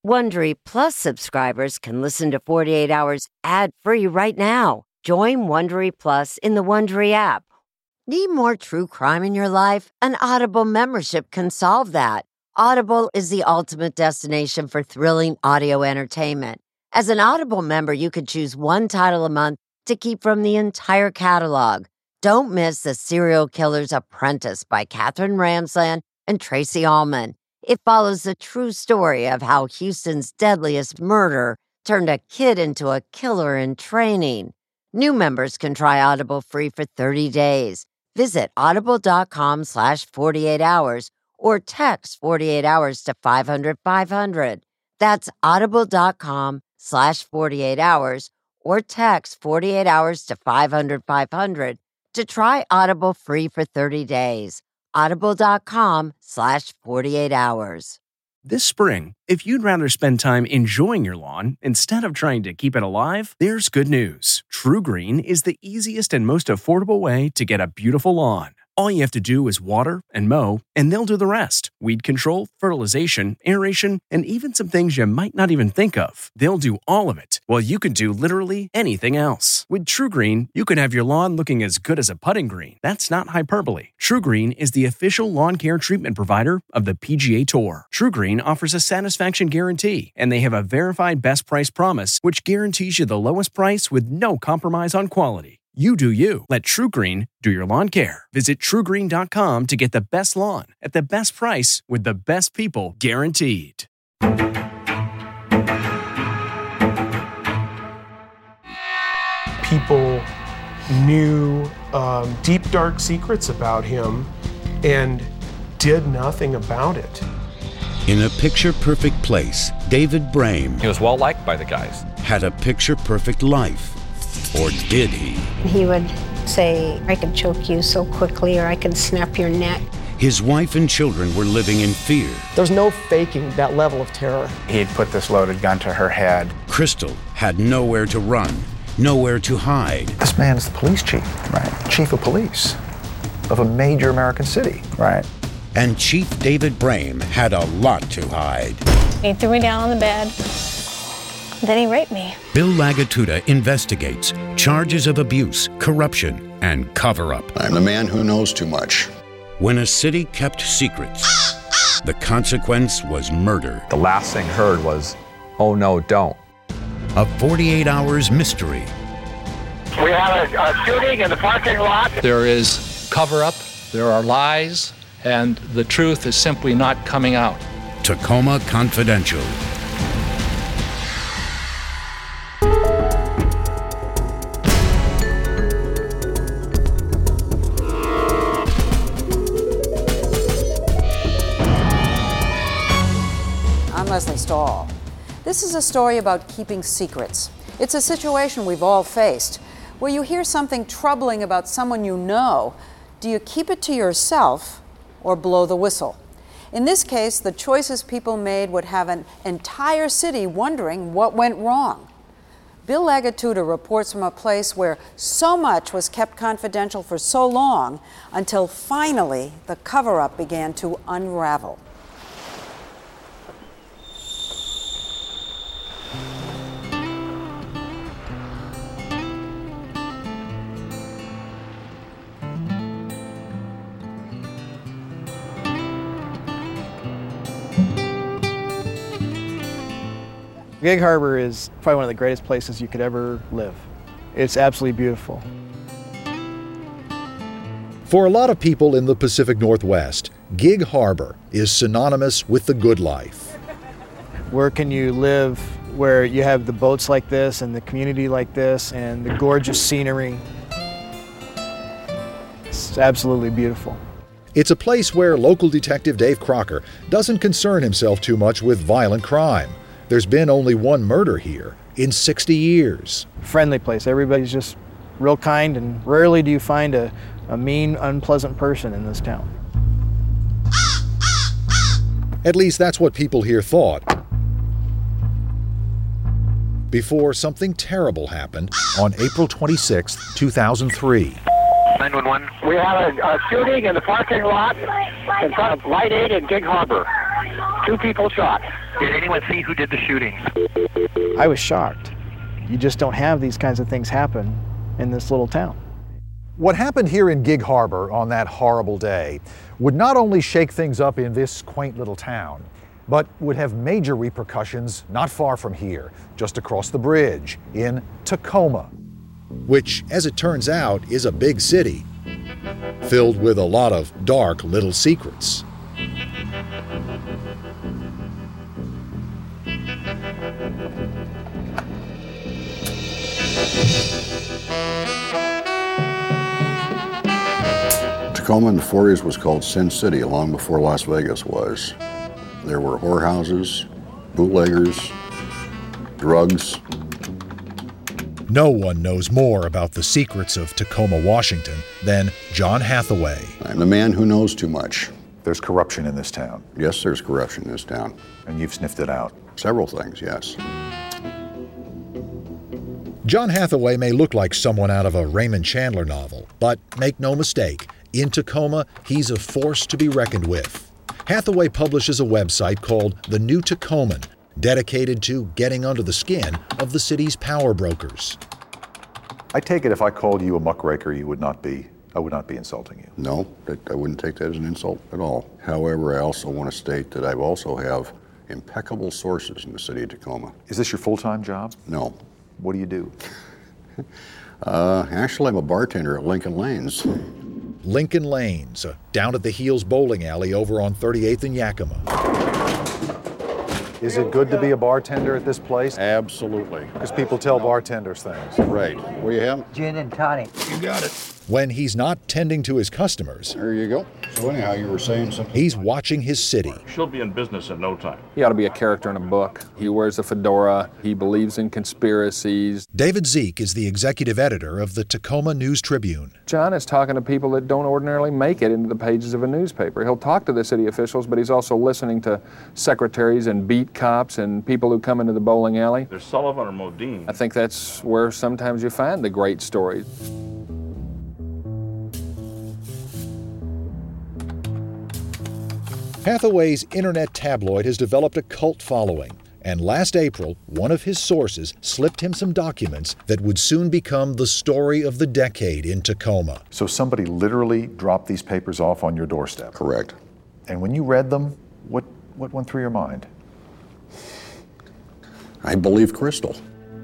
Wondery Plus subscribers can listen to 48 Hours ad-free right now. Join Wondery Plus in the Wondery app. Need more true crime in your life? An Audible membership can solve that. Audible is the ultimate destination for thrilling audio entertainment. As an Audible member, you can choose one title a month to keep from the entire catalog. Don't miss The Serial Killer's Apprentice by Katherine Ramsland and Tracy Ullman. It follows the true story of how Houston's deadliest murder turned a kid into a killer in training. New members can try Audible free for 30 days. Visit audible.com/48 hours or text 48 hours to 500-500. That's audible.com/48 hours or text 48 hours to 500-500 to try Audible free for 30 days. Audible.com/48 hours. This spring, if you'd rather spend time enjoying your lawn instead of trying to keep it alive, there's good news. True Green is the easiest and most affordable way to get a beautiful lawn. All you have to do is water and mow, and they'll do the rest. Weed control, fertilization, aeration, and even some things you might not even think of. They'll do all of it, while you can do literally anything else. With True Green, you can have your lawn looking as good as a putting green. That's not hyperbole. True Green is the official lawn care treatment provider of the PGA Tour. True Green offers a satisfaction guarantee, and they have a verified best price promise, which guarantees you the lowest price with no compromise on quality. You do you. Let True Green do your lawn care. Visit TrueGreen.com to get the best lawn at the best price with the best people guaranteed. People knew deep, dark secrets about him and did nothing about it. In a picture-perfect place, David Brame He was well-liked by the guys. had a picture-perfect life. Or did he? He would say, I can choke you so quickly, or I can snap your neck. His wife and children were living in fear. There's no faking that level of terror. He'd put this loaded gun to her head. Crystal had nowhere to run, nowhere to hide. This man's the police chief, right? Chief of police of a major American city, right? And Chief David Brame had a lot to hide. He threw me down on the bed. Then he raped me. Bill Lagatuda investigates charges of abuse, corruption, and cover-up. I'm the man who knows too much. When a city kept secrets, the consequence was murder. The last thing heard was, oh no, don't. A 48 Hours mystery. We have a shooting in the parking lot. There is cover-up, there are lies, and the truth is simply not coming out. Tacoma Confidential. I'm Leslie Stahl. This is a story about keeping secrets. It's a situation we've all faced, where you hear something troubling about someone you know. Do you keep it to yourself or blow the whistle? In this case, the choices people made would have an entire city wondering what went wrong. Bill Lagatuda reports from a place where so much was kept confidential for so long until finally the cover-up began to unravel. Gig Harbor is probably one of the greatest places you could ever live. It's absolutely beautiful. For a lot of people in the Pacific Northwest, Gig Harbor is synonymous with the good life. Where can you live where you have the boats like this and the community like this and the gorgeous scenery? It's absolutely beautiful. It's a place where local detective Dave Crocker doesn't concern himself too much with violent crime. There's been only one murder here in 60 years. Friendly place. Everybody's just real kind, and rarely do you find a mean, unpleasant person in this town. At least that's what people here thought. Before something terrible happened on April 26, 2003. 911. We have a shooting in the parking lot in front of Rite Aid in Gig Harbor. 2 people shot. Did anyone see who did the shooting? I was shocked. You just don't have these kinds of things happen in this little town. What happened here in Gig Harbor on that horrible day would not only shake things up in this quaint little town, but would have major repercussions not far from here, just across the bridge, in Tacoma, which, as it turns out, is a big city, filled with a lot of dark little secrets. Tacoma in the 40s was called Sin City long before Las Vegas was. There were whorehouses, bootleggers, drugs. No one knows more about the secrets of Tacoma, Washington than John Hathaway. I'm the man who knows too much. There's corruption in this town. Yes, there's corruption in this town. And you've sniffed it out. Several things, yes. John Hathaway may look like someone out of a Raymond Chandler novel, but make no mistake, in Tacoma, he's a force to be reckoned with. Hathaway publishes a website called The New Tacoman, dedicated to getting under the skin of the city's power brokers. I take it if I called you a muckraker, I would not be insulting you. No, I wouldn't take that as an insult at all. However, I also want to state that I also have impeccable sources in the city of Tacoma. Is this your full-time job? No. What do you do? Actually, I'm a bartender at Lincoln Lanes. Lincoln Lanes, a down-at-the-heels bowling alley over on 38th and Yakima. Is it good to be a bartender at this place? Absolutely. Because people tell bartenders things. Right. What do you have? Gin and tonic. You got it. When he's not tending to his customers, there you go. So anyhow, you were saying something? He's watching his city. She'll be in business in no time. He ought to be a character in a book. He wears a fedora. He believes in conspiracies. David Zeke is the executive editor of the Tacoma News Tribune. John is talking to people that don't ordinarily make it into the pages of a newspaper. He'll talk to the city officials, but he's also listening to secretaries and beat cops and people who come into the bowling alley. There's Sullivan or Modine. I think that's where sometimes you find the great stories. Hathaway's internet tabloid has developed a cult following, and last April, one of his sources slipped him some documents that would soon become the story of the decade in Tacoma. So somebody literally dropped these papers off on your doorstep? Correct. And when you read them, what went through your mind? I believe Crystal.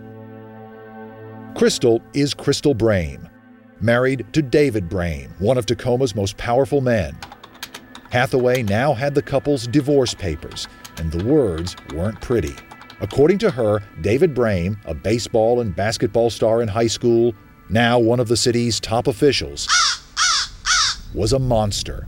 Crystal is Crystal Brame, married to David Brame, one of Tacoma's most powerful men. Hathaway now had the couple's divorce papers, and the words weren't pretty. According to her, David Brame, a baseball and basketball star in high school, now one of the city's top officials, was a monster.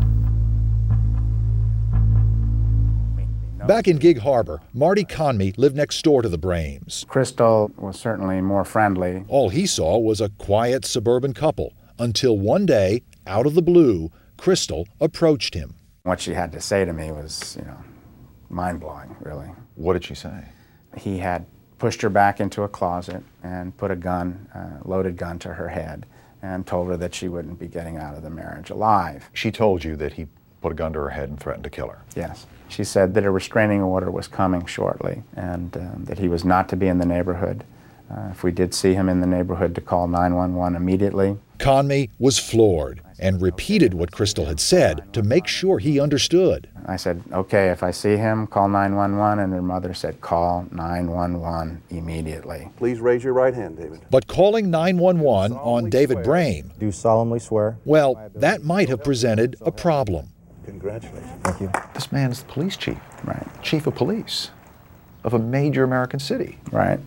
Back in Gig Harbor, Marty Conmey lived next door to the Brames. Crystal was certainly more friendly. All he saw was a quiet suburban couple, until one day, out of the blue, Crystal approached him. What she had to say to me was, mind-blowing, really. What did she say? He had pushed her back into a closet and put a gun, loaded gun to her head, and told her that she wouldn't be getting out of the marriage alive. She told you that he put a gun to her head and threatened to kill her? Yes. She said that a restraining order was coming shortly, and that he was not to be in the neighborhood. If we did see him in the neighborhood, to call 911 immediately. Conmey was floored and repeated what Crystal had said to make sure he understood. I said, okay, if I see him, call 911, and her mother said, call 911 immediately. Please raise your right hand, David. But calling 911 on David Brame, Do solemnly swear? Well, that might have presented a problem. Congratulations. Thank you. This man's the police chief. Right. Chief of police of a major American city. Right.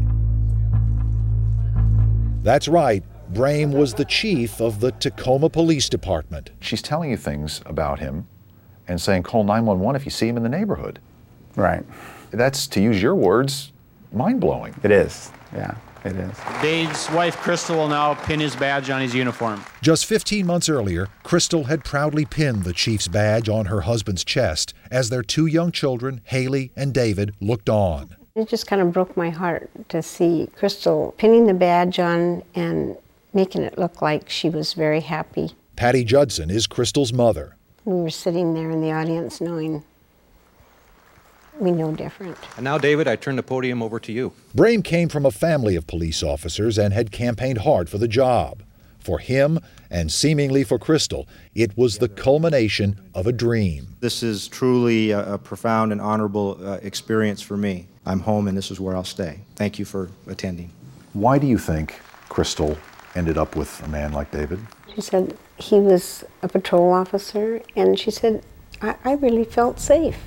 That's right. Brame was the chief of the Tacoma Police Department. She's telling you things about him and saying call 911 if you see him in the neighborhood. Right. That's, to use your words, mind-blowing. It is, yeah, it is. Dave's wife, Crystal, will now pin his badge on his uniform. Just 15 months earlier, Crystal had proudly pinned the chief's badge on her husband's chest as their two young children, Haley and David, looked on. It just kind of broke my heart to see Crystal pinning the badge on and making it look like she was very happy. Patty Judson is Crystal's mother. We were sitting there in the audience knowing we know different. And now, David, I turn the podium over to you. Brame came from a family of police officers and had campaigned hard for the job. For him, and seemingly for Crystal, it was the culmination of a dream. This is truly a profound and honorable experience for me. I'm home and this is where I'll stay. Thank you for attending. Why do you think Crystal ended up with a man like David? She said he was a patrol officer, and she said, I really felt safe.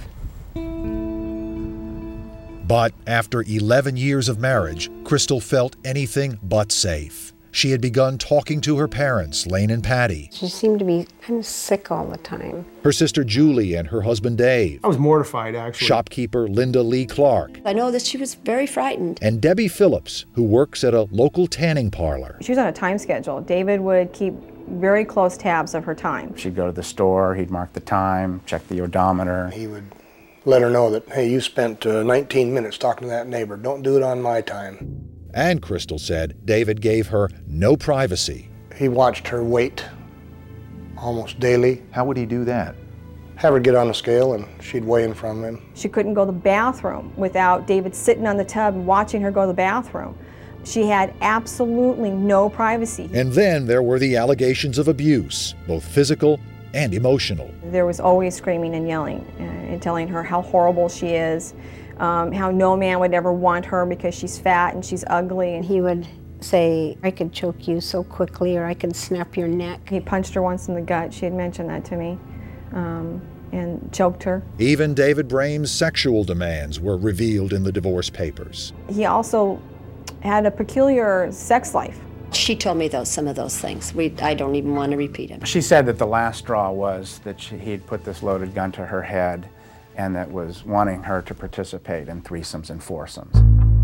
But after 11 years of marriage, Crystal felt anything but safe. She had begun talking to her parents, Lane and Patty. She seemed to be kind of sick all the time. Her sister Julie and her husband Dave. I was mortified, actually. Shopkeeper Linda Lee Clark. I know that she was very frightened. And Debbie Phillips, who works at a local tanning parlor. She was on a time schedule. David would keep very close tabs of her time. She'd go to the store, he'd mark the time, check the odometer. He would let her know that, hey, you spent 19 minutes talking to that neighbor. Don't do it on my time. And Crystal said David gave her no privacy. He watched her weight almost daily. How would he do that? Have her get on a scale and she'd weigh in from him. She couldn't go to the bathroom without David sitting on the tub and watching her go to the bathroom. She had absolutely no privacy. And then there were the allegations of abuse, both physical and emotional. There was always screaming and yelling and telling her how horrible she is, how no man would ever want her because she's fat and she's ugly. And he would say, I could choke you so quickly, or I could snap your neck. He punched her once in the gut. She had mentioned that to me, and choked her. Even David Brame's sexual demands were revealed in the divorce papers. He also had a peculiar sex life. She told me some of those things. I don't even want to repeat them. She said that the last straw was that he'd put this loaded gun to her head and that was wanting her to participate in threesomes and foursomes.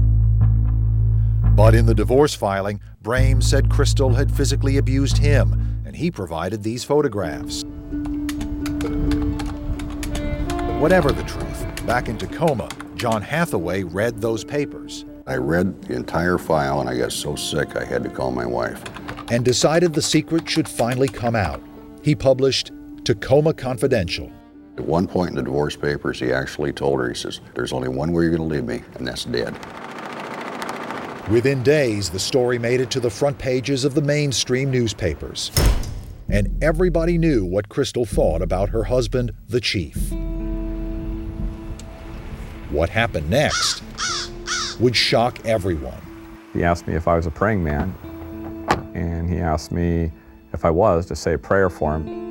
But in the divorce filing, Brame said Crystal had physically abused him, and he provided these photographs. Whatever the truth, back in Tacoma, John Hathaway read those papers. I read the entire file and I got so sick I had to call my wife. And decided the secret should finally come out. He published Tacoma Confidential. At one point in the divorce papers, he actually told her, he says, there's only one way you're going to leave me, and that's dead. Within days, the story made it to the front pages of the mainstream newspapers. And everybody knew what Crystal thought about her husband, the chief. What happened next would shock everyone. He asked me if I was a praying man, and he asked me if I was to say a prayer for him.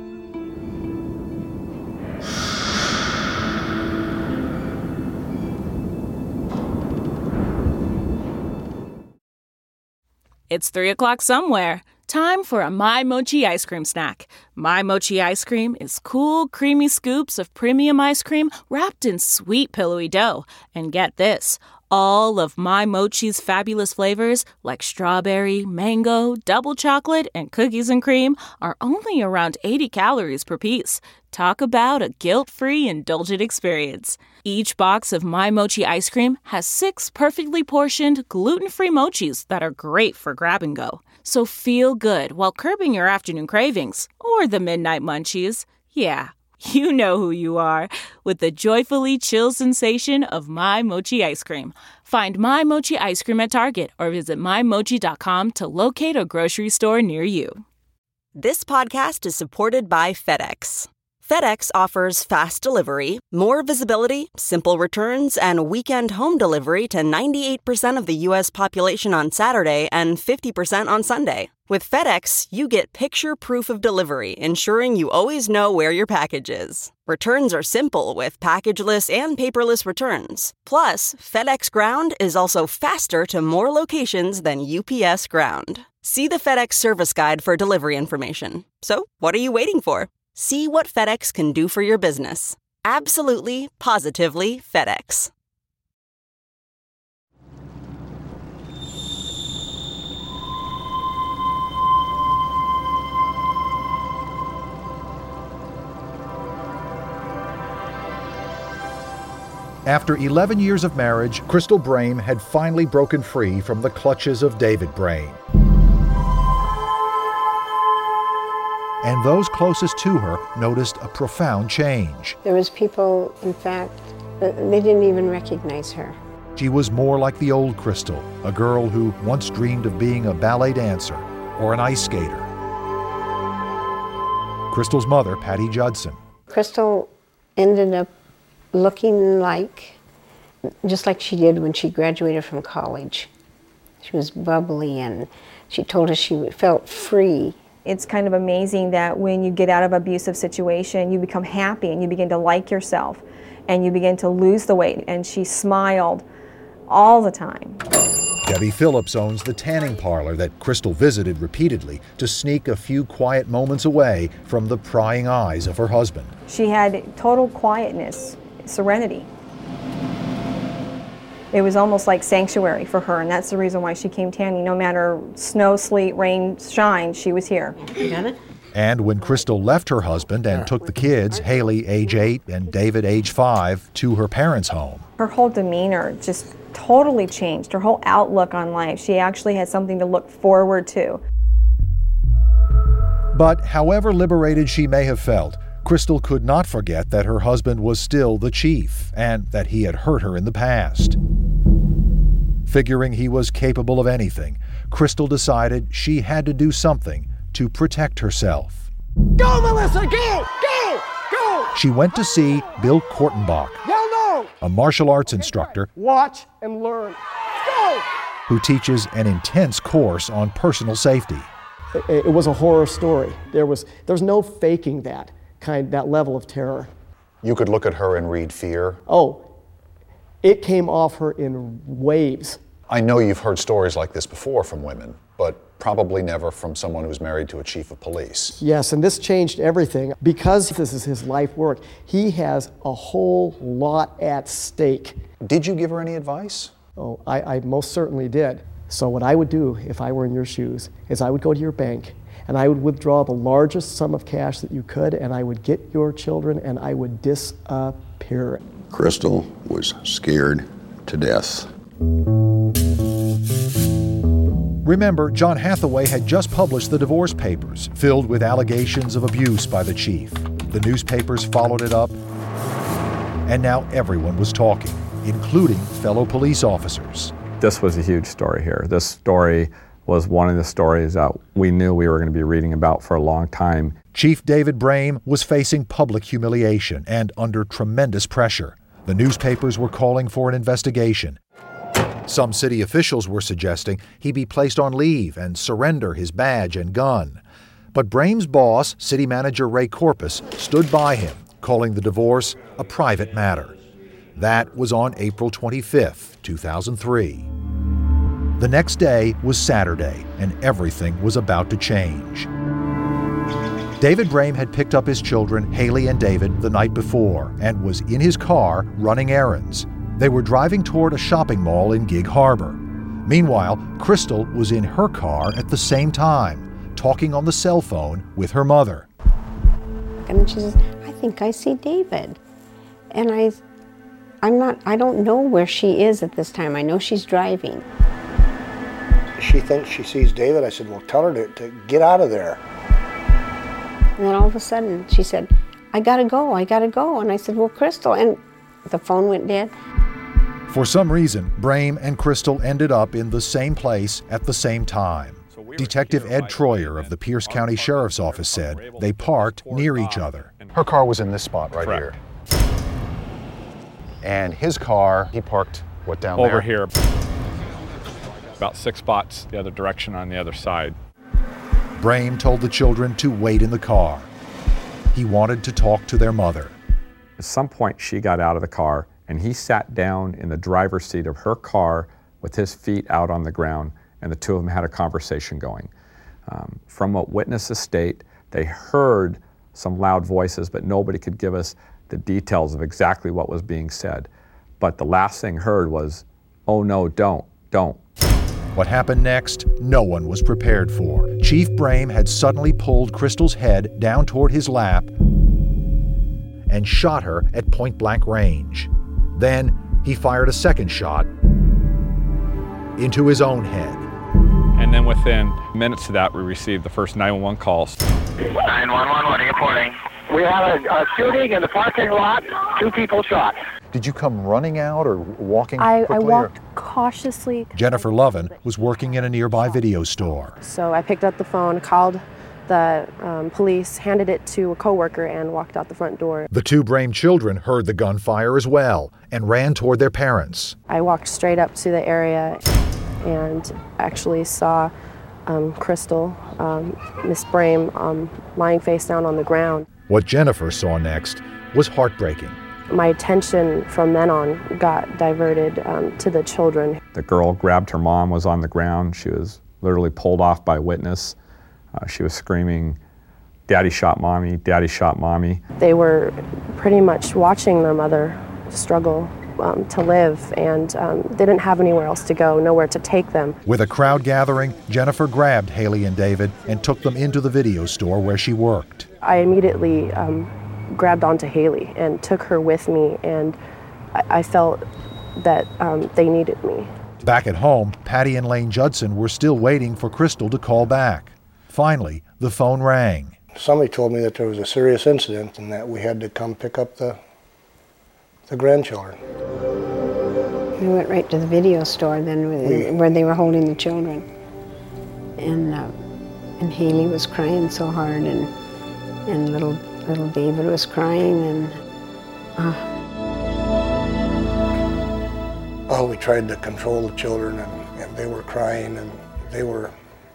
It's 3 o'clock somewhere. Time for a My Mochi ice cream snack. My Mochi ice cream is cool, creamy scoops of premium ice cream wrapped in sweet, pillowy dough. And get this, all of My Mochi's fabulous flavors, like strawberry, mango, double chocolate, and cookies and cream, are only around 80 calories per piece. Talk about a guilt-free, indulgent experience. Each box of My Mochi ice cream has 6 perfectly portioned, gluten-free mochis that are great for grab and go. So feel good while curbing your afternoon cravings or the midnight munchies. Yeah, you know who you are with the joyfully chill sensation of My Mochi ice cream. Find My Mochi ice cream at Target or visit MyMochi.com to locate a grocery store near you. This podcast is supported by FedEx. FedEx offers fast delivery, more visibility, simple returns, and weekend home delivery to 98% of the U.S. population on Saturday and 50% on Sunday. With FedEx, you get picture proof of delivery, ensuring you always know where your package is. Returns are simple with packageless and paperless returns. Plus, FedEx Ground is also faster to more locations than UPS Ground. See the FedEx service guide for delivery information. So, what are you waiting for? See what FedEx can do for your business. Absolutely, positively FedEx. After 11 years of marriage, Crystal Brame had finally broken free from the clutches of David Brame. And those closest to her noticed a profound change. There was people, in fact, They didn't even recognize her. She was more like the old Crystal, a girl who once dreamed of being a ballet dancer or an ice skater. Crystal's mother, Patty Judson. Crystal ended up looking just like she did when she graduated from college. She was bubbly, and she told us she felt free. It's kind of amazing that when you get out of an abusive situation, you become happy and you begin to like yourself and you begin to lose the weight. And she smiled all the time. Debbie Phillips owns the tanning parlor that Crystal visited repeatedly to sneak a few quiet moments away from the prying eyes of her husband. She had total quietness, serenity. It was almost like sanctuary for her, and that's the reason why she came tanning. No matter snow, sleet, rain, shine, she was here. You got it? And when Crystal left her husband and took the kids, Haley, age 8, and David, age 5, to her parents' home. Her whole demeanor just totally changed, her whole outlook on life. She actually had something to look forward to. But however liberated she may have felt, Crystal could not forget that her husband was still the chief and that he had hurt her in the past. Figuring he was capable of anything, Crystal decided she had to do something to protect herself. Go, Melissa, go, go, go! She went to see Bill Kortenbach, a martial arts instructor Watch and learn. Go! who teaches an intense course on personal safety. It was a horror story. There's no faking that level of terror. You could look at her and read fear. Oh, it came off her in waves. I know you've heard stories like this before from women, but probably never from someone who's married to a chief of police. Yes, and this changed everything. Because this is his life work, he has a whole lot at stake. Did you give her any advice? Oh, I most certainly did. So what I would do if I were in your shoes is I would go to your bank and I would withdraw the largest sum of cash that you could, and I would get your children and I would disappear. Crystal was scared to death. Remember, John Hathaway had just published the divorce papers, filled with allegations of abuse by the chief. The newspapers followed it up, and now everyone was talking, including fellow police officers. This was a huge story here. This story was one of the stories that we knew we were going to be reading about for a long time. Chief David Brame was facing public humiliation and under tremendous pressure. The newspapers were calling for an investigation. Some city officials were suggesting he be placed on leave and surrender his badge and gun. But Brame's boss, city manager Ray Corpus, stood by him, calling the divorce a private matter. That was on April 25th, 2003. The next day was Saturday, and everything was about to change. David Brame had picked up his children, Haley and David, the night before, and was in his car running errands. They were driving toward a shopping mall in Gig Harbor. Meanwhile, Crystal was in her car at the same time, talking on the cell phone with her mother. And she says, I think I see David. And I don't know where she is at this time. I know she's driving. She thinks she sees David. I said, well, tell her to get out of there. And then all of a sudden, she said, I gotta go. And I said, well, Crystal, and the phone went dead. For some reason, Brame and Crystal ended up in the same place at the same time. Detective Ed Troyer of the Pierce County Sheriff's Office said they parked near each other. Her car was in this spot right here. And his car, he parked, what, down there? Over here. About 6 spots the other direction on the other side. Brame told the children to wait in the car. He wanted to talk to their mother. At some point, she got out of the car, and he sat down in the driver's seat of her car with his feet out on the ground, and the two of them had a conversation going. From what witnesses state, they heard some loud voices, but nobody could give us the details of exactly what was being said. But the last thing heard was, oh no, don't. What happened next, no one was prepared for. Chief Brame had suddenly pulled Crystal's head down toward his lap and shot her at point-blank range. Then he fired a second shot into his own head. And then within minutes of that, we received the first 911 calls. 911, what are you reporting? We have a shooting in the parking lot, 2 people shot. Did you come running out or walking I quickly? walked cautiously. Jennifer Lovin was working in a nearby video store. So I picked up the phone, called the police, handed it to a coworker, and walked out the front door. The two Brame children heard the gunfire as well and ran toward their parents. I walked straight up to the area and actually saw Crystal, Miss Brame, lying face down on the ground. What Jennifer saw next was heartbreaking. My attention from then on got diverted to the children. The girl grabbed her mom, was on the ground. She was literally pulled off by a witness. She was screaming, "Daddy shot mommy, Daddy shot mommy." They were pretty much watching their mother struggle to live, and they didn't have anywhere else to go, nowhere to take them. With a crowd gathering, Jennifer grabbed Haley and David and took them into the video store where she worked. I immediately grabbed onto Haley and took her with me, and I felt that they needed me. Back at home, Patty and Lane Judson were still waiting for Crystal to call back. Finally, the phone rang. Somebody told me that there was a serious incident and that we had to come pick up the grandchildren. We went right to the video store then where they were holding the children. And Haley was crying so hard, and little David was crying, and we tried to control the children, and they were crying, and they were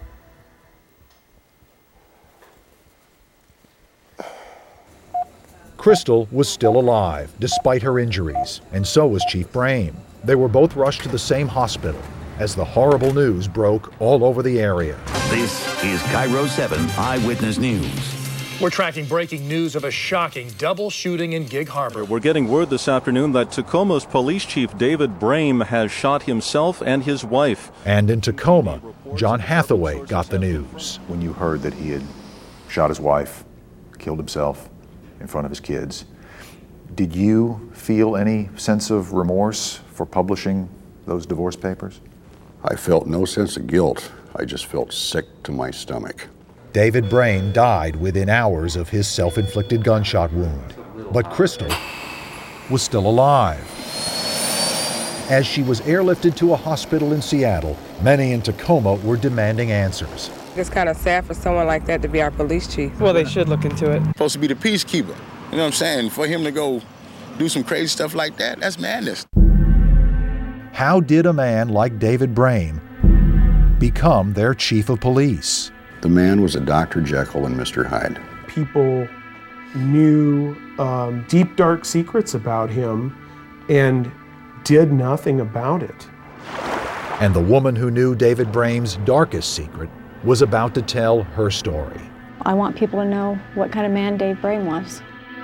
Crystal was still alive, despite her injuries, and so was Chief Brame. They were both rushed to the same hospital as the horrible news broke all over the area. This is Cairo 7 Eyewitness News. We're tracking breaking news of a shocking double shooting in Gig Harbor. We're getting word this afternoon that Tacoma's Police Chief David Brame has shot himself and his wife. And in Tacoma, John Hathaway got the news. When you heard that he had shot his wife, killed himself in front of his kids, did you feel any sense of remorse for publishing those divorce papers? I felt no sense of guilt. I just felt sick to my stomach. David Brame died within hours of his self-inflicted gunshot wound, but Crystal was still alive. As she was airlifted to a hospital in Seattle, many in Tacoma were demanding answers. It's kind of sad for someone like that to be our police chief. Well, they should look into it. Supposed to be the peacekeeper. You know what I'm saying? For him to go do some crazy stuff like that, that's madness. How did a man like David Brame become their chief of police? The man was a Dr. Jekyll and Mr. Hyde. People knew deep, dark secrets about him and did nothing about it. And the woman who knew David Brame's darkest secret was about to tell her story. I want people to know what kind of man Dave Brame was.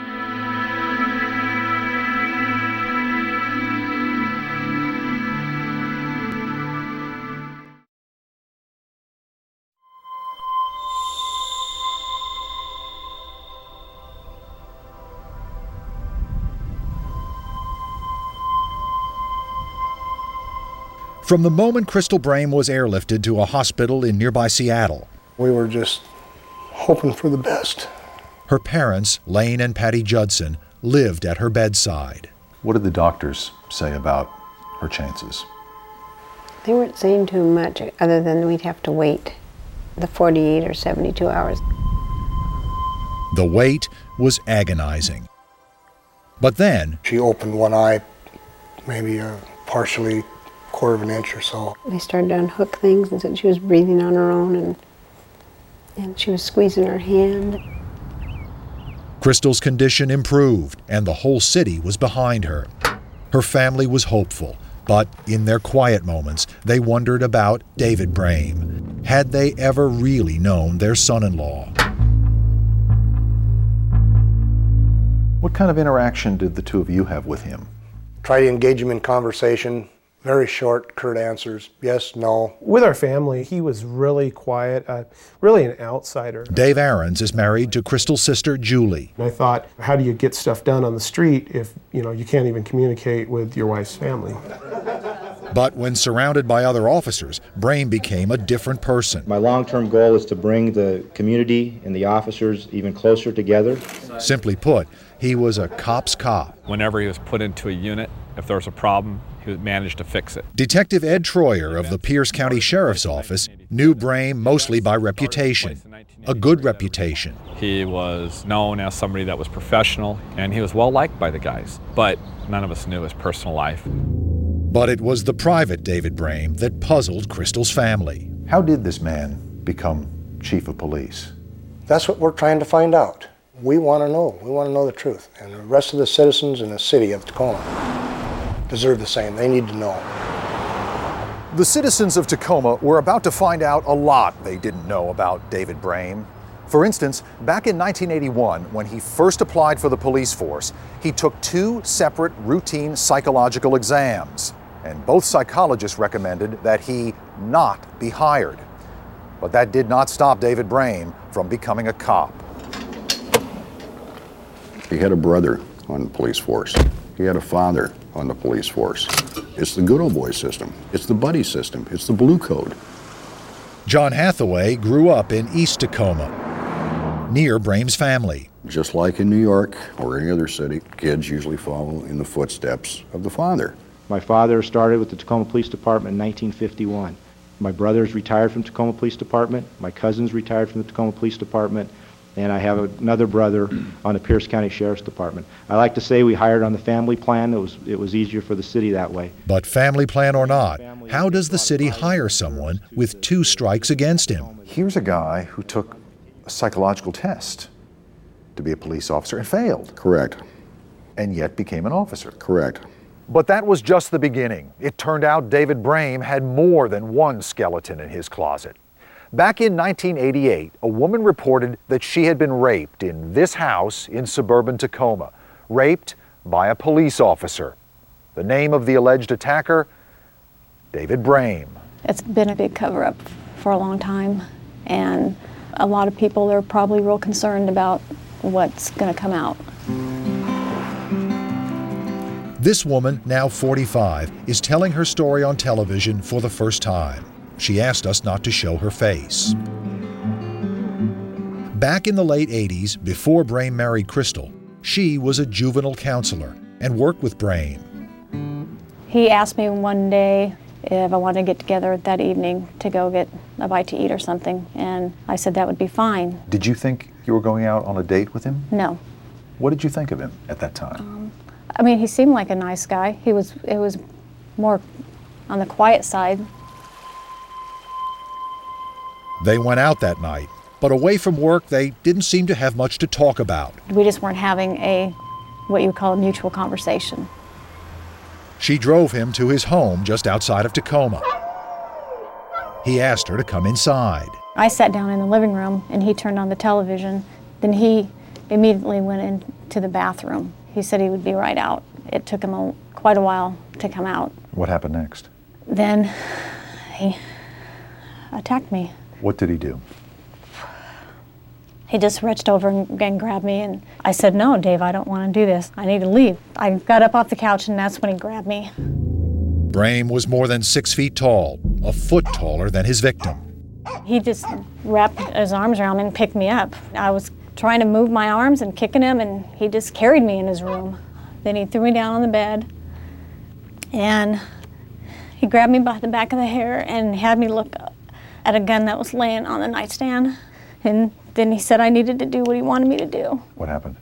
From the moment Crystal Brame was airlifted to a hospital in nearby Seattle, we were just hoping for the best. Her parents, Lane and Patty Judson, lived at her bedside. What did the doctors say about her chances? they weren't saying too much other than we'd have to wait the 48 or 72 hours. The wait was agonizing. But then... She opened one eye, maybe partially quarter of an inch or so. They started to unhook things and said she was breathing on her own and she was squeezing her hand. Crystal's condition improved and the whole city was behind her. Her family was hopeful, but in their quiet moments, they wondered about David Brame. Had they ever really known their son-in-law? What kind of interaction did the two of you have with him? Try to engage him in conversation. Very short, curt answers. Yes, no. With our family, he was really quiet, really an outsider. Dave Aarons is married to Crystal's sister, Julie. I thought, how do you get stuff done on the street if you can't even communicate with your wife's family? But when surrounded by other officers, Brame became a different person. My long-term goal is to bring the community and the officers even closer together. Simply put, He was a cop's cop. Whenever he was put into a unit, if there was a problem, he would manage to fix it. Detective Ed Troyer of the Pierce County Sheriff's Office knew Brame mostly by reputation, a good reputation. He was known as somebody that was professional, and he was well liked by the guys, but none of us knew his personal life. But it was the private David Brame that puzzled Crystal's family. How did this man become chief of police? That's what we're trying to find out. We want to know. We want to know the truth. And the rest of the citizens in the city of Tacoma deserve the same. They need to know. The citizens of Tacoma were about to find out a lot they didn't know about David Brame. For instance, back in 1981, when he first applied for the police force, he took 2 separate routine psychological exams, and both psychologists recommended that he not be hired. But that did not stop David Brame from becoming a cop. He had a brother on the police force. He had a father on the police force. It's the good old boy system. It's the buddy system. It's the blue code. John Hathaway grew up in East Tacoma, near Brame's family. Just like in New York or any other city, kids usually follow in the footsteps of the father. My father started with the Tacoma Police Department in 1951. My brother's retired from Tacoma Police Department. My cousin's retired from the Tacoma Police Department. And I have another brother on the Pierce County Sheriff's Department. I like to say we hired on the family plan. It was easier for the city that way. But family plan or not, how does the city hire someone with 2 strikes against him? Here's a guy who took a psychological test to be a police officer and failed. Correct. And yet became an officer. Correct. But that was just the beginning. It turned out David Brame had more than one skeleton in his closet. Back in 1988, a woman reported that she had been raped in this house in suburban Tacoma, raped by a police officer. The name of the alleged attacker, David Brame. It's been a big cover-up for a long time, and a lot of people are probably real concerned about what's going to come out. This woman, now 45, is telling her story on television for the first time. She asked us not to show her face. Back in the late 80s, before Brame married Crystal, she was a juvenile counselor and worked with Brame. He asked me one day if I wanted to get together that evening to go get a bite to eat or something, and I said that would be fine. Did you think you were going out on a date with him? No. What did you think of him at that time? I mean, he seemed like a nice guy. It was more on the quiet side. They went out that night, but away from work, they didn't seem to have much to talk about. We just weren't having what you would call a mutual conversation. She drove him to his home just outside of Tacoma. He asked her to come inside. I sat down in the living room and he turned on the television. Then he immediately went into the bathroom. He said he would be right out. It took him quite a while to come out. What happened next? Then he attacked me. What did he do? He just reached over and grabbed me, and I said, "No, Dave, I don't want to do this. I need to leave." I got up off the couch, and that's when he grabbed me. Brame was more than 6 feet tall, a foot taller than his victim. He just wrapped his arms around me and picked me up. I was trying to move my arms and kicking him, and he just carried me in his room. Then he threw me down on the bed, and he grabbed me by the back of the hair and had me look at a gun that was laying on the nightstand. And then he said I needed to do what he wanted me to do. What happened?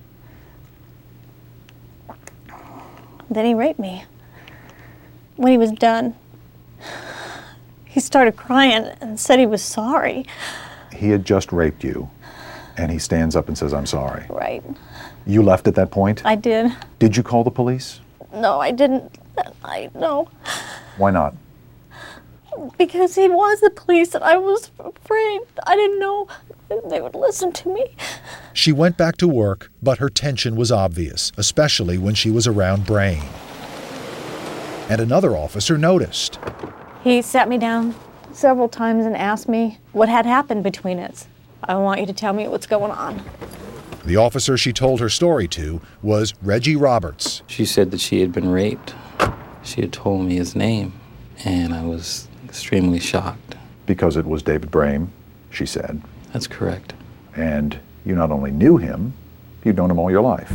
Then he raped me. When he was done, he started crying and said he was sorry. He had just raped you, and he stands up and says, "I'm sorry." Right. You left at that point? I did. Did you call the police? No, I didn't that night, no. Why not? Because he was the police and I was afraid. I didn't know they would listen to me. She went back to work, but her tension was obvious, especially when she was around Brame. And another officer noticed. He sat me down several times and asked me what had happened between us. I want you to tell me what's going on. The officer she told her story to was Reggie Roberts. She said that she had been raped. She had told me his name, and I was extremely shocked. Because it was David Brame, she said. That's correct. And you not only knew him, you'd known him all your life.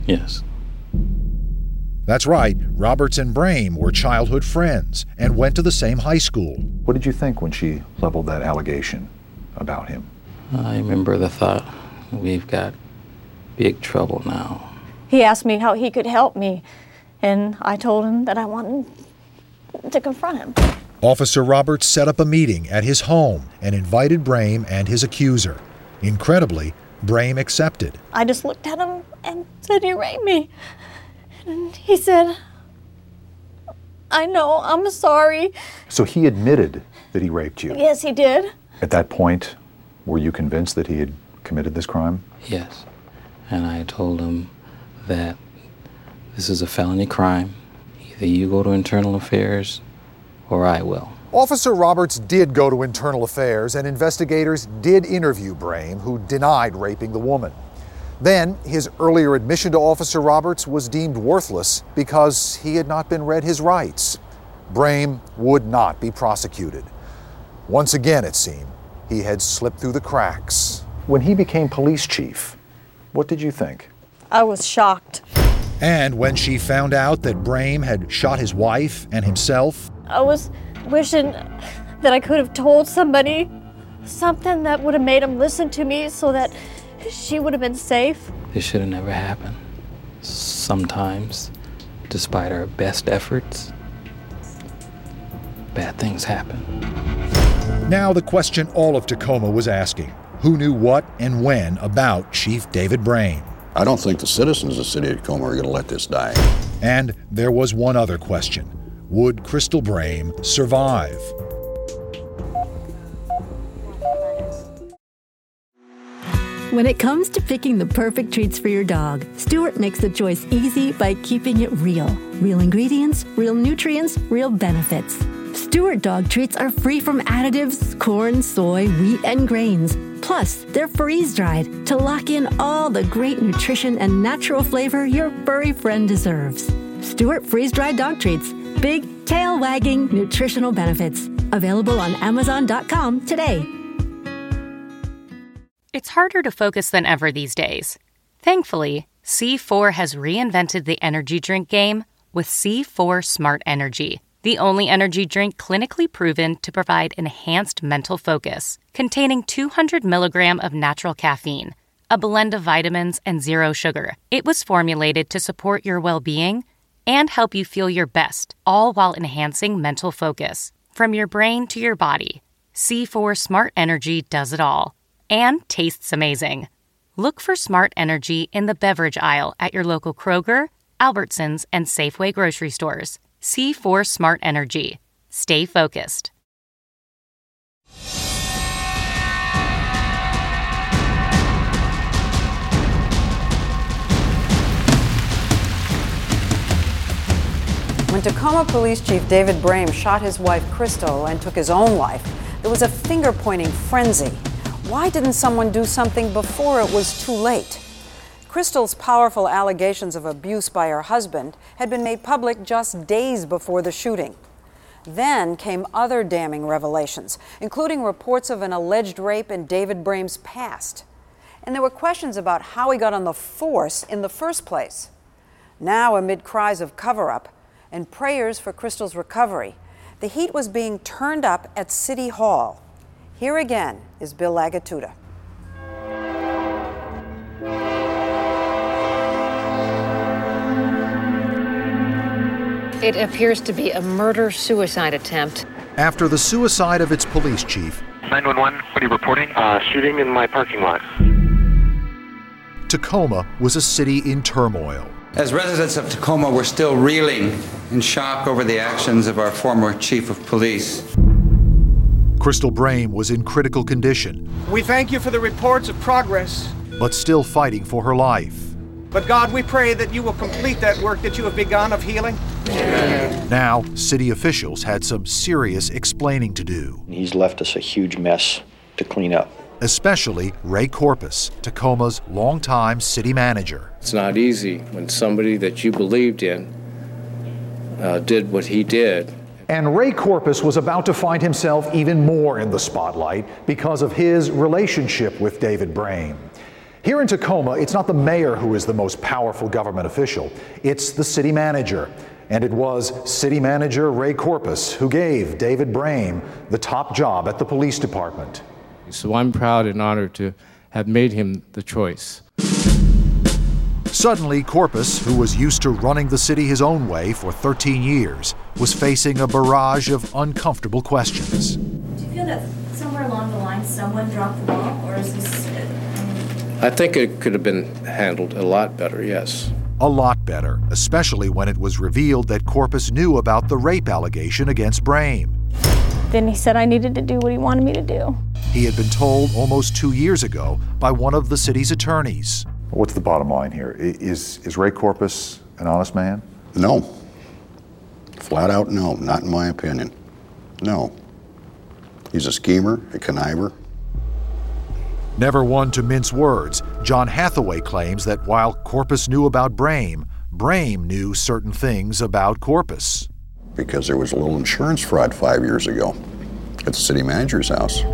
Yes. That's right, Roberts and Brame were childhood friends and went to the same high school. What did you think when she leveled that allegation about him? I remember the thought, we've got big trouble now. He asked me how he could help me, and I told him that I wanted to confront him. Officer Roberts set up a meeting at his home and invited Brame and his accuser. Incredibly, Brame accepted. I just looked at him and said, "You raped me." And he said, "I know, I'm sorry." So he admitted that he raped you? Yes, he did. At that point, were you convinced that he had committed this crime? Yes. And I told him that this is a felony crime. Either you go to internal affairs or I will. Officer Roberts did go to internal affairs, and investigators did interview Brame, who denied raping the woman. Then, his earlier admission to Officer Roberts was deemed worthless because he had not been read his rights. Brame would not be prosecuted. Once again, it seemed, he had slipped through the cracks. When he became police chief, what did you think? I was shocked. And when she found out that Brame had shot his wife and himself, I was wishing that I could have told somebody something that would have made him listen to me so that she would have been safe. This should have never happened. Sometimes, despite our best efforts, bad things happen. Now the question all of Tacoma was asking: who knew what and when about Chief David Brame? I don't think the citizens of the city of Tacoma are going to let this die. And there was one other question: would Crystal Brame survive? When it comes to picking the perfect treats for your dog, Stewart makes the choice easy by keeping it real. Real ingredients, real nutrients, real benefits. Stewart dog treats are free from additives, corn, soy, wheat, and grains. Plus, they're freeze-dried to lock in all the great nutrition and natural flavor your furry friend deserves. Stewart freeze-dried dog treats. Big, tail-wagging nutritional benefits. Available on Amazon.com today. It's harder to focus than ever these days. Thankfully, C4 has reinvented the energy drink game with C4 Smart Energy, the only energy drink clinically proven to provide enhanced mental focus, containing 200 milligrams of natural caffeine, a blend of vitamins, and zero sugar. It was formulated to support your well-being and help you feel your best, all while enhancing mental focus. From your brain to your body, C4 Smart Energy does it all. And tastes amazing. Look for Smart Energy in the beverage aisle at your local Kroger, Albertsons, and Safeway grocery stores. C4 Smart Energy. Stay focused. When Tacoma Police Chief David Brame shot his wife Crystal and took his own life, there was a finger-pointing frenzy. Why didn't someone do something before it was too late? Crystal's powerful allegations of abuse by her husband had been made public just days before the shooting. Then came other damning revelations, including reports of an alleged rape in David Brame's past. And there were questions about how he got on the force in the first place. Now, amid cries of cover-up and prayers for Crystal's recovery, the heat was being turned up at City Hall. Here again is Bill Lagatuda. It appears to be a murder-suicide attempt. After the suicide of its police chief, 911, what are you reporting? Shooting in my parking lot. Tacoma was a city in turmoil. As residents of Tacoma, we're still reeling in shock over the actions of our former chief of police. Crystal Brame was in critical condition, We thank you for the reports of progress, but still fighting for her life. but God, we pray that you will complete that work that you have begun of healing. Now, city officials had some serious explaining to do. He's left us a huge mess to clean up. Especially Ray Corpus, Tacoma's longtime city manager. It's not easy when somebody that you believed in did what he did. And Ray Corpus was about to find himself even more in the spotlight because of his relationship with David Brame. Here in Tacoma, it's not the mayor who is the most powerful government official, it's the city manager. And it was city manager Ray Corpus who gave David Brame the top job at the police department. So I'm proud and honored to have made him the choice. Suddenly, Corpus, who was used to running the city his own way for 13 years, was facing a barrage of uncomfortable questions. Do you feel that somewhere along the line someone dropped the ball, or is this... I think it could have been handled a lot better, yes. A lot better, especially when it was revealed that Corpus knew about the rape allegation against Brame. Then he said I needed to do what he wanted me to do. He had been told almost 2 years ago by one of the city's attorneys. What's the bottom line here? Is Ray Corpus an honest man? No. Flat out no, not in my opinion. No. He's a schemer, a conniver. Never one to mince words, John Hathaway claims that while Corpus knew about Brame, Brame knew certain things about Corpus. Because there was a little insurance fraud 5 years ago at the city manager's house.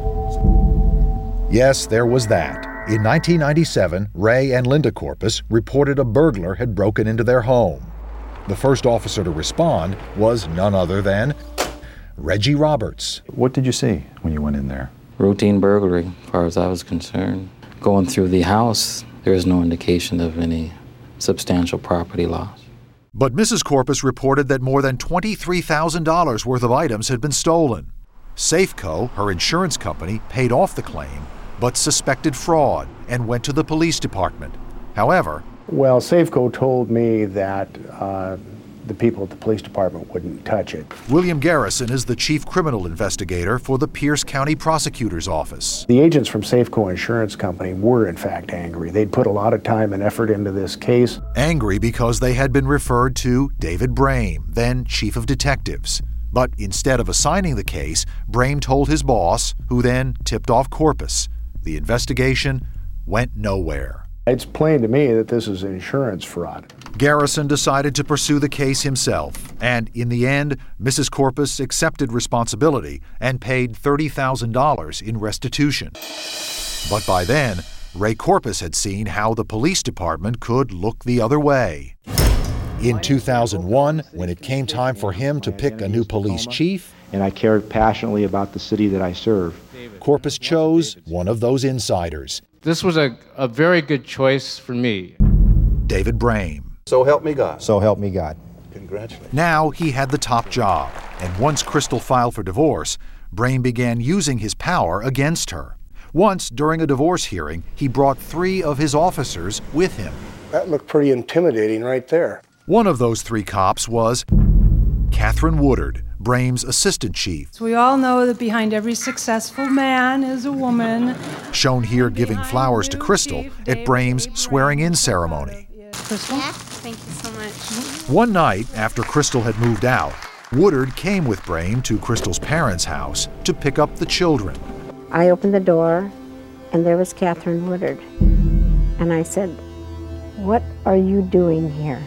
Yes, there was that. In 1997, Ray and Linda Corpus reported a burglar had broken into their home. The first officer to respond was none other than Reggie Roberts. What did you see when you went in there? Routine burglary, as far as I was concerned. Going through the house, there is no indication of any substantial property loss. But Mrs. Corpus reported that more than $23,000 worth of items had been stolen. Safeco, her insurance company, paid off the claim, but suspected fraud and went to the police department. However, well, Safeco told me that the people at the police department wouldn't touch it. William Garrison is the chief criminal investigator for the Pierce County Prosecutor's Office. The agents from Safeco Insurance Company were in fact angry. They'd put a lot of time and effort into this case. Angry because they had been referred to David Brame, then chief of detectives. But instead of assigning the case, Brame told his boss, who then tipped off Corpus. The investigation went nowhere. It's plain to me that this is insurance fraud. Garrison decided to pursue the case himself, and in the end, Mrs. Corpus accepted responsibility and paid $30,000 in restitution. But by then, Ray Corpus had seen how the police department could look the other way. In 2001, when it came time for him to pick a new police chief, and I cared passionately about the city that I serve, Corpus chose one of those insiders. This was a very good choice for me. David Brame. So help me God. So help me God. Congratulations. Now he had the top job, and once Crystal filed for divorce, Brame began using his power against her. Once, during a divorce hearing, he brought 3 of his officers with him. That looked pretty intimidating right there. One of those 3 cops was Catherine Woodard, Brame's assistant chief. So we all know that behind every successful man is a woman. Shown here giving flowers to Crystal at Brame's swearing-in ceremony. Crystal? Yes, thank you so much. One night, after Crystal had moved out, Woodard came with Brame to Crystal's parents' house to pick up the children. I opened the door, and there was Catherine Woodard. And I said, "What are you doing here?"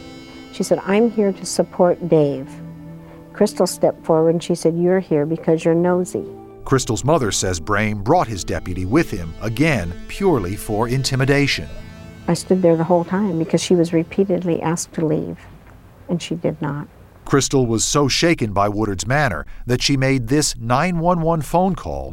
She said, "I'm here to support Dave." Crystal stepped forward and she said, "You're here because you're nosy." Crystal's mother says Brame brought his deputy with him, again, purely for intimidation. I stood there the whole time because she was repeatedly asked to leave, and she did not. Crystal was so shaken by Woodard's manner that she made this 911 phone call.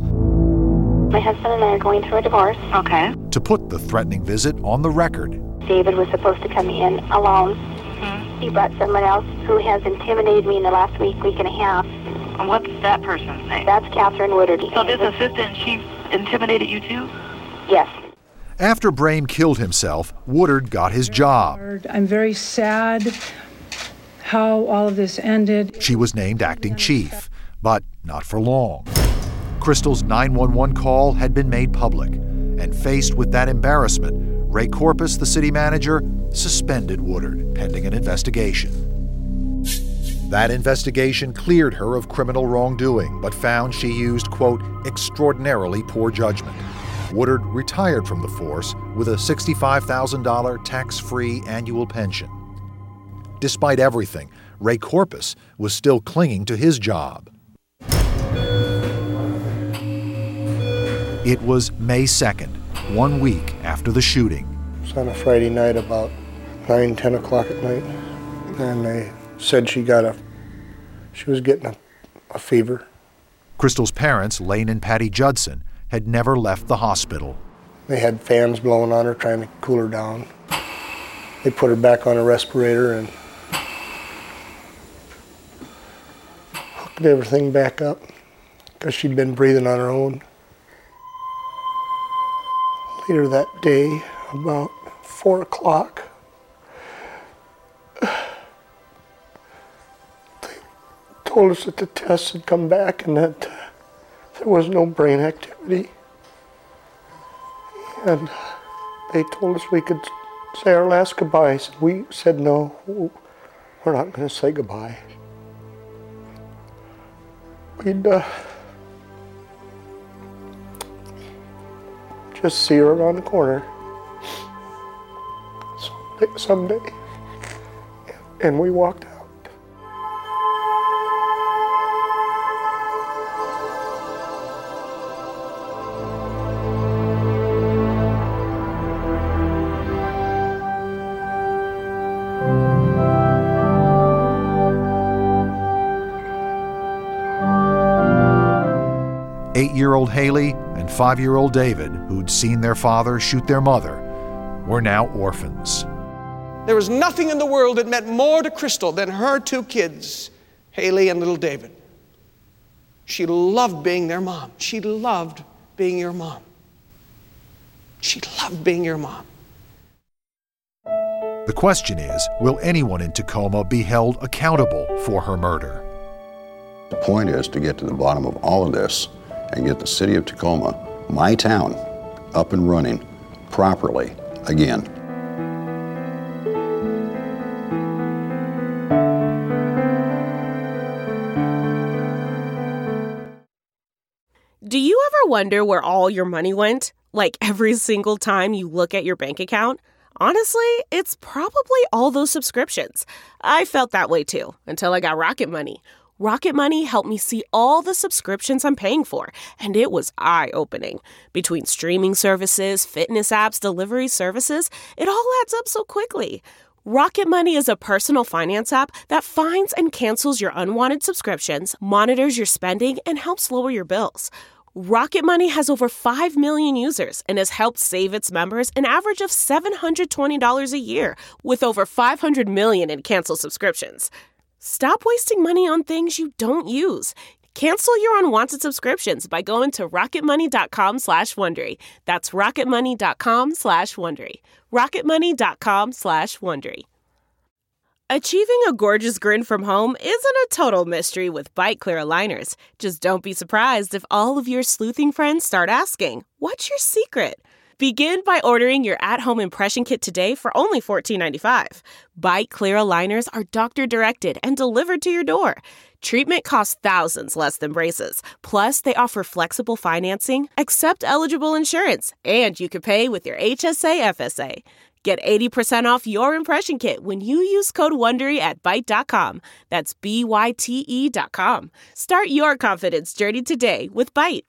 My husband and I are going through a divorce. Okay. To put the threatening visit on the record. David was supposed to come in alone. He brought someone else who has intimidated me in the last week and a half. And what's that person's name? That's Catherine Woodard. So this assistant chief intimidated you too? Yes. After Brame killed himself, Woodard got his job. I'm very sad how all of this ended. She was named acting chief, but not for long. Crystal's 911 call had been made public, and faced with that embarrassment, Ray Corpus, the city manager, suspended Woodard pending an investigation. That investigation cleared her of criminal wrongdoing, but found she used, quote, extraordinarily poor judgment. Woodard retired from the force with a $65,000 tax-free annual pension. Despite everything, Ray Corpus was still clinging to his job. It was May 2nd, 1 week after the shooting. It was on a Friday night about 9, 10 o'clock at night. And they said she was getting a fever. Crystal's parents, Lane and Patty Judson, had never left the hospital. They had fans blowing on her, trying to cool her down. They put her back on a respirator and hooked everything back up because she'd been breathing on her own. Later that day, about 4 o'clock, they told us that the tests had come back and that there was no brain activity. And they told us we could say our last goodbyes. We said, no, we're not going to say goodbye. We'd just see her around the corner someday. And we walked out. Eight-year-old Haley and 5-year-old David, who'd seen their father shoot their mother, were now orphans. There was nothing in the world that meant more to Crystal than her 2 kids, Haley and little David. She loved being their mom. She loved being your mom. She loved being your mom. The question is, will anyone in Tacoma be held accountable for her murder? The point is to get to the bottom of all of this and get the city of Tacoma, my town, up and running properly again. Do you ever wonder where all your money went? Like every single time you look at your bank account? Honestly, it's probably all those subscriptions. I felt that way too, until I got Rocket Money. Rocket Money helped me see all the subscriptions I'm paying for, and it was eye-opening. Between streaming services, fitness apps, delivery services, it all adds up so quickly. Rocket Money is a personal finance app that finds and cancels your unwanted subscriptions, monitors your spending, and helps lower your bills. Rocket Money has over 5 million users and has helped save its members an average of $720 a year, with over 500 million in canceled subscriptions. Stop wasting money on things you don't use. Cancel your unwanted subscriptions by going to rocketmoney.com/Wondery. That's rocketmoney.com/Wondery. rocketmoney.com/Wondery. Achieving a gorgeous grin from home isn't a total mystery with Byte Clear aligners. Just don't be surprised if all of your sleuthing friends start asking, "What's your secret?" Begin by ordering your at-home impression kit today for only $14.95. Byte Clear aligners are doctor-directed and delivered to your door. Treatment costs thousands less than braces. Plus, they offer flexible financing, accept eligible insurance, and you can pay with your HSA FSA. Get 80% off your impression kit when you use code WONDERY at Byte.com. That's BYTE.com. Start your confidence journey today with Byte.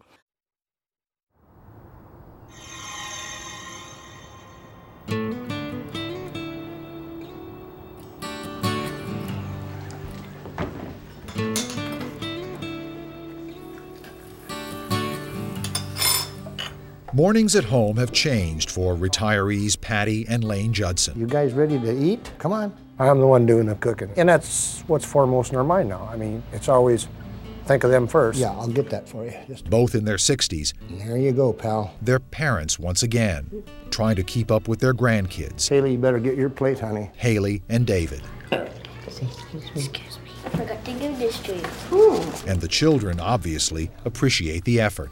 Mornings at home have changed for retirees Patty and Lane Judson. You guys ready to eat? Come on. I'm the one doing the cooking. And that's what's foremost in our mind now. I mean, it's always think of them first. Yeah, I'll get that for you. Both in their 60s. There you go, pal. They're parents once again, trying to keep up with their grandkids. Haley, you better get your plate, honey. Haley and David. Excuse me. I forgot to give this to you. And the children obviously appreciate the effort.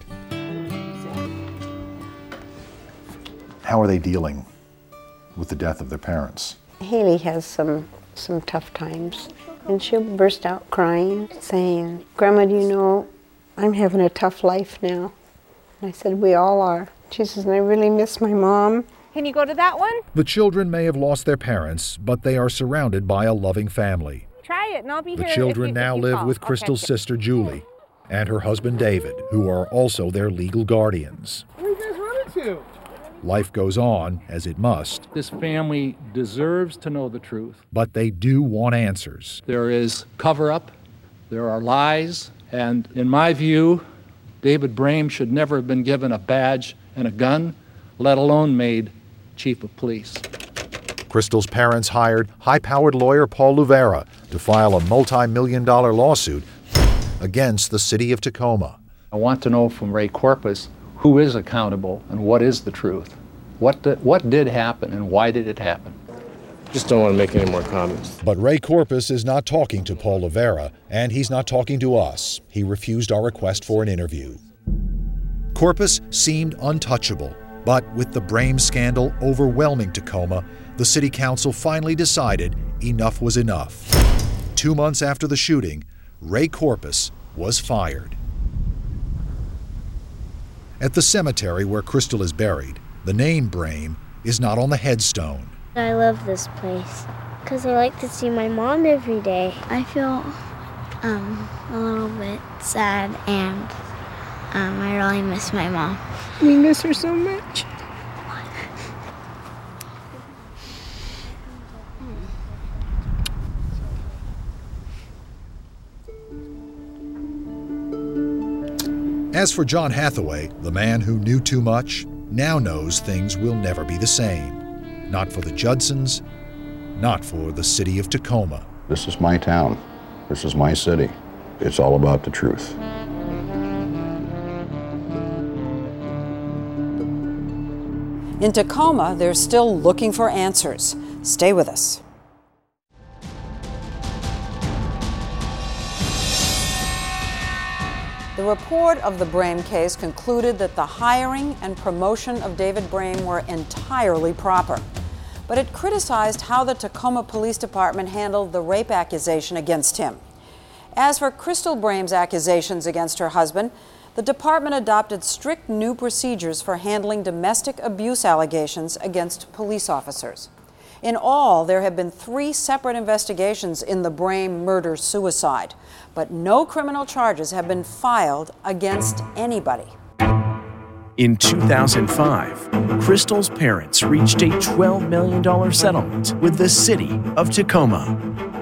How are they dealing with the death of their parents? Haley has some tough times, and she'll burst out crying, saying, "Grandma, do you know, I'm having a tough life now." And I said, "We all are." She says, "And I really miss my mom." Can you go to that one? The children may have lost their parents, but they are surrounded by a loving family. Try it, and I'll be The here. children now live with Crystal's sister, Julie, and her husband, David, who are also their legal guardians. Where are you guys running to? Life goes on, as it must. This family deserves to know the truth. But they do want answers. There is cover-up, there are lies, and in my view, David Brame should never have been given a badge and a gun, let alone made chief of police. Crystal's parents hired high-powered lawyer Paul Luvera to file a multi-million-dollar lawsuit against the city of Tacoma. I want to know from Ray Corpus who is accountable and what is the truth. What did happen and why did it happen? Just don't want to make any more comments. But Ray Corpus is not talking to Paul Luvera, and he's not talking to us. He refused our request for an interview. Corpus seemed untouchable, but with the Brame scandal overwhelming Tacoma, the city council finally decided enough was enough. 2 months after the shooting, Ray Corpus was fired. At the cemetery where Crystal is buried, the name Brame is not on the headstone. I love this place because I like to see my mom every day. I feel a little bit sad and I really miss my mom. We miss her so much. As for John Hathaway, the man who knew too much, now knows things will never be the same. Not for the Judsons, not for the city of Tacoma. This is my town. This is my city. It's all about the truth. In Tacoma, they're still looking for answers. Stay with us. The report of the Brame case concluded that the hiring and promotion of David Brame were entirely proper. But it criticized how the Tacoma Police Department handled the rape accusation against him. As for Crystal Brame's accusations against her husband, the department adopted strict new procedures for handling domestic abuse allegations against police officers. In all, there have been 3 separate investigations in the Brame murder-suicide, but no criminal charges have been filed against anybody. In 2005, Crystal's parents reached a $12 million settlement with the city of Tacoma.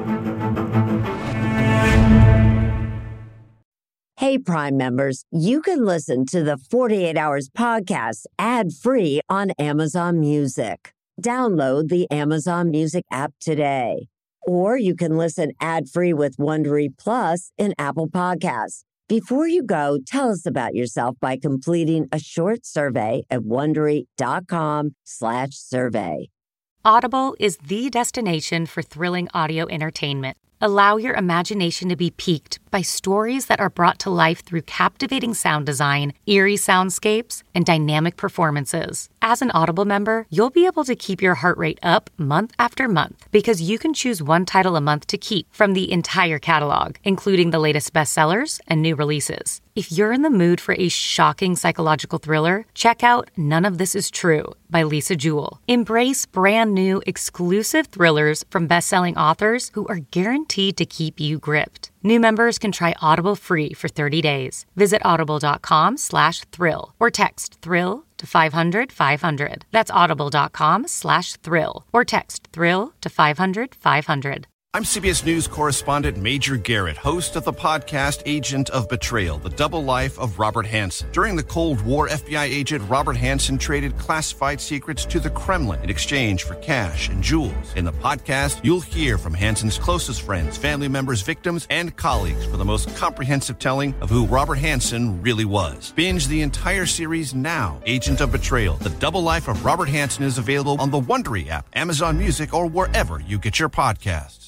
Hey, Prime members, you can listen to the 48 Hours podcast ad-free on Amazon Music. Download the Amazon Music app today. Or you can listen ad-free with Wondery Plus in Apple Podcasts. Before you go, tell us about yourself by completing a short survey at Wondery.com/survey. Audible is the destination for thrilling audio entertainment. Allow your imagination to be piqued by stories that are brought to life through captivating sound design, eerie soundscapes, and dynamic performances. As an Audible member, you'll be able to keep your heart rate up month after month because you can choose one title a month to keep from the entire catalog, including the latest bestsellers and new releases. If you're in the mood for a shocking psychological thriller, check out None of This Is True by Lisa Jewell. Embrace brand new exclusive thrillers from best-selling authors who are guaranteed to keep you gripped. New members can try Audible free for 30 days. Visit audible.com/thrill or text thrill to 500-500. That's audible.com/thrill or text thrill to 500-500. I'm CBS News correspondent Major Garrett, host of the podcast Agent of Betrayal, The Double Life of Robert Hanssen. During the Cold War, FBI agent Robert Hanssen traded classified secrets to the Kremlin in exchange for cash and jewels. In the podcast, you'll hear from Hanssen's closest friends, family members, victims, and colleagues for the most comprehensive telling of who Robert Hanssen really was. Binge the entire series now. Agent of Betrayal, The Double Life of Robert Hanssen is available on the Wondery app, Amazon Music, or wherever you get your podcasts.